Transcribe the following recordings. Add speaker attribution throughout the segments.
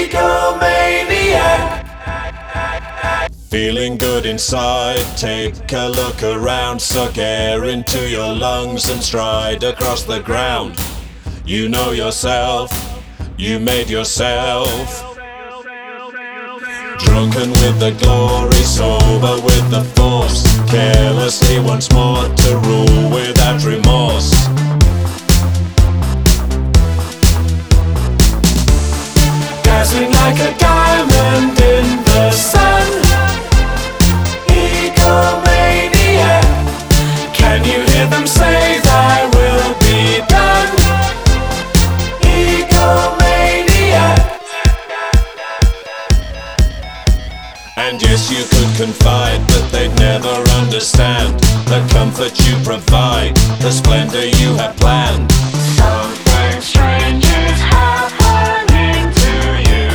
Speaker 1: egomaniac.
Speaker 2: Feeling good inside, take a look around. Suck air into your lungs and stride across the ground. You know yourself, you made yourself. Drunken with the glory, sober with the force. Carelessly once more to rule without remorse.
Speaker 1: Dazzling like a diamond in the sun. Egomaniac. Can you hear them say thy will be done? Egomaniac.
Speaker 2: And yes, you could confide, but they'd never understand the comfort you provide, the splendor you have planned.
Speaker 1: Something strange is happening to you.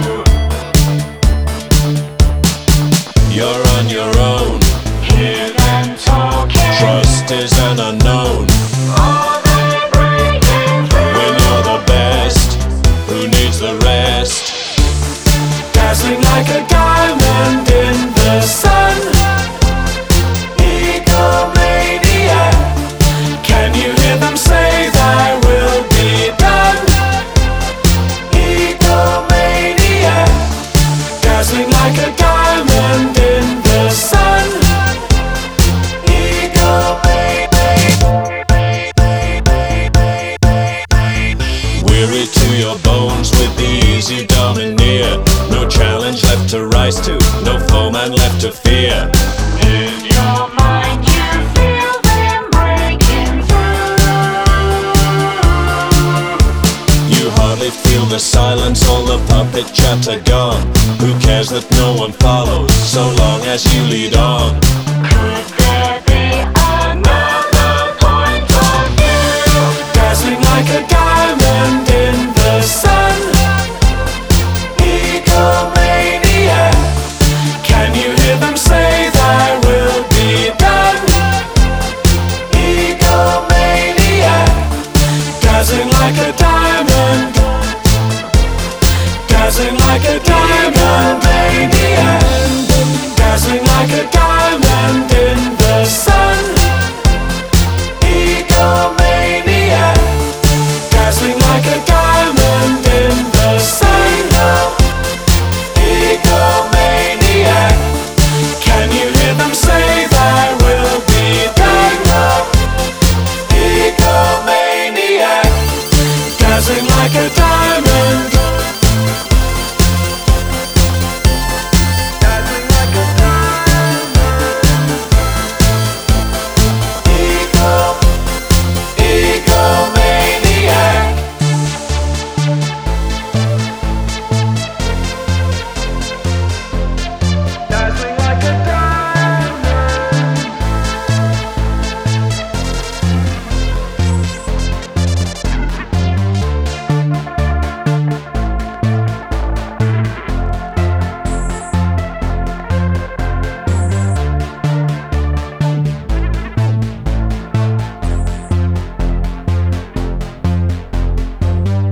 Speaker 2: You're on your own,
Speaker 1: Hear them talking.
Speaker 2: trust is an unknown.
Speaker 1: Are they breaking through?
Speaker 2: When you're the best, who needs the rest?
Speaker 1: Dazzling like a diamond in the sun. Egomaniac. Can you hear them say thy will be done? Egomaniac. Dazzling like a diamond in the sun.
Speaker 2: Weary to your bones with the ease you domineer. No challenge left to rise to, no foeman left to fear.
Speaker 1: In your mind you feel them breaking through.
Speaker 2: You hardly feel the silence, all the puppet chatter gone. Who cares that no one follows, so long as you lead on?
Speaker 1: Could there be another point of view? Dazzling like a diamond in the sun. Egomaniac. Can you hear them say thy will be done? Egomaniac. Dazzling like a diamond. Dazzling like a diamond. Dazzling like a diamond.